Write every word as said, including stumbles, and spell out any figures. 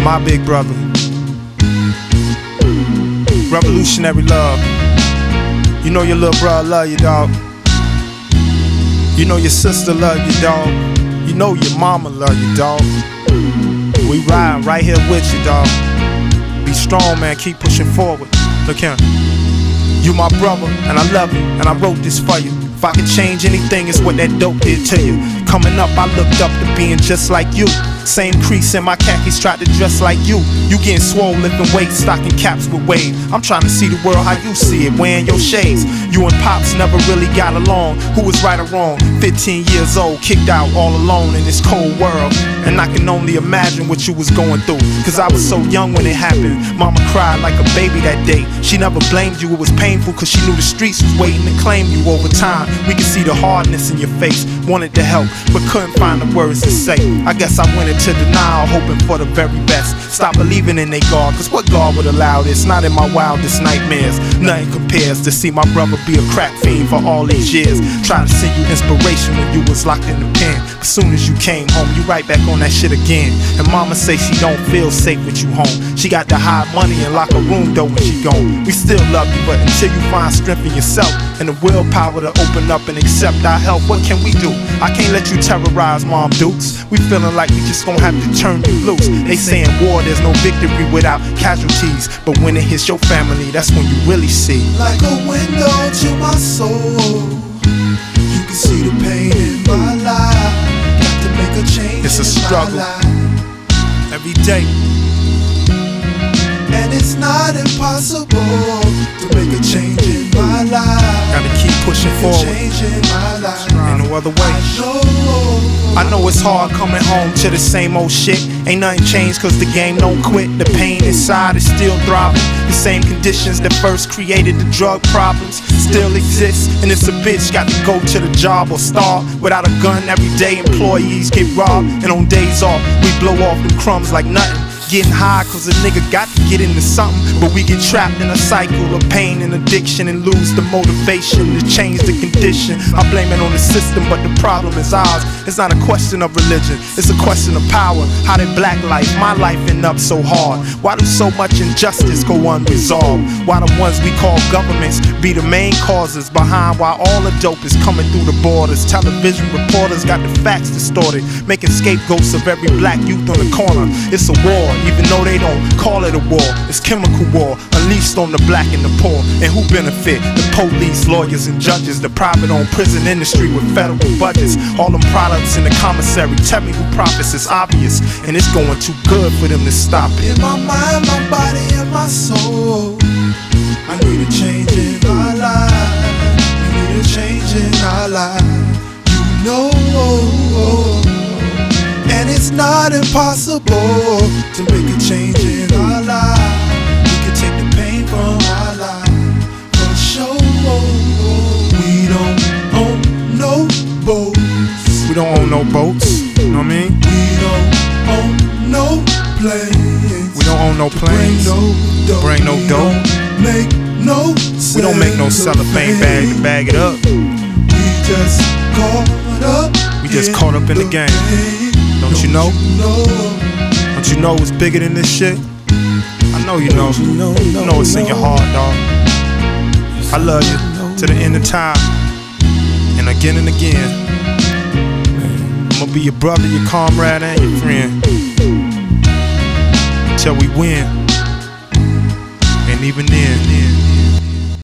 my big brother. Revolutionary love. You know your little brother love you, dog. You know your sister love you, dog. You know your mama love you, dog. We riding right here with you, dog. Be strong, man, keep pushing forward. Look here. You my brother, and I love you, and I wrote this for you. If I could change anything, it's what that dope did to you. Coming up, I looked up to being just like you. Same crease in my khakis, tried to dress like you. You getting swole, lifting weights, stocking caps with Wade. I'm trying to see the world how you see it, wearing your shades. You and Pops never really got along. Who was right or wrong? fifteen years old, kicked out all alone in this cold world. And I can only imagine what you was going through, cause I was so young when it happened. Mama cried like a baby that day. She never blamed you, it was painful, cause she knew the streets was waiting to claim you. Over time, we could see the hardness in your face. Wanted to help, but couldn't find the words to say. I guess I went into denial, hoping for the very best. Stop believing in they God, cause what God would allow this? Not in my wildest nightmares. Nothing compares to see my brother be a crack fiend for all these years. Try to send you inspiration when you was locked in the pen. As soon as you came home, you right back on that shit again. And mama say she don't feel safe with you home. She got to hide money and lock a room door when she gone. We still love you, but until you find strength in yourself and the willpower to open up and accept our help, what can we do? I can't let you terrorize Mom Dukes. We feeling like we just gon' have to turn you loose. They saying war, there's no victory without casualties. But when it hits your family, that's when you really see. Like a window to my soul, you can see the pain in my life. Got to make a change. It's a struggle every day, and it's not impossible to make a change in my life. gotta keep pushing forward. Change in my life. Ain't no other way. I know it's hard coming home to the same old shit. Ain't nothing changed cause the game don't quit. The pain inside is still throbbing. The same conditions that first created the drug problems still exist. And it's a bitch got to go to the job or starve. Without a gun every day employees get robbed. And on days off we blow off them crumbs like nothing. Getting high cause a nigga got to get into something. But we get trapped in a cycle of pain and addiction and lose the motivation to change the condition. I blame it on the system, but the problem is ours. It's not a question of religion, it's a question of power. How did black life, my life, end up so hard? Why do so much injustice go unresolved? Why the ones we call governments be the main causes behind why all the dope is coming through the borders? Television reporters got the facts distorted, making scapegoats of every black youth on the corner. It's a war, even though they don't call it a war. It's chemical war unleashed on the black and the poor. And who benefit? The police, lawyers, and judges. The private-owned prison industry with federal budgets. All them products in the commissary. Tell me who profits, it's obvious. And it's going too good for them to stop it. In my mind, my body, and my soul, I need a change in my life. We need a change in our life. You know, and it's not impossible to make a change in our life. We can take the pain from our life for sure. We don't own no boats. We don't own no boats, you know what I mean? We don't own no planes. We don't own no planes. To bring no dough. Bring no dough. We don't make no We don't make no cellophane bag to bag it up. We just caught up. We just caught up in the game. Don't you know? Don't you know it's bigger than this shit? I know you know. You know it's in your heart, dog. I love you to the end of time. And again and again. I'm gonna be your brother, your comrade, and your friend. Till we win. And even then,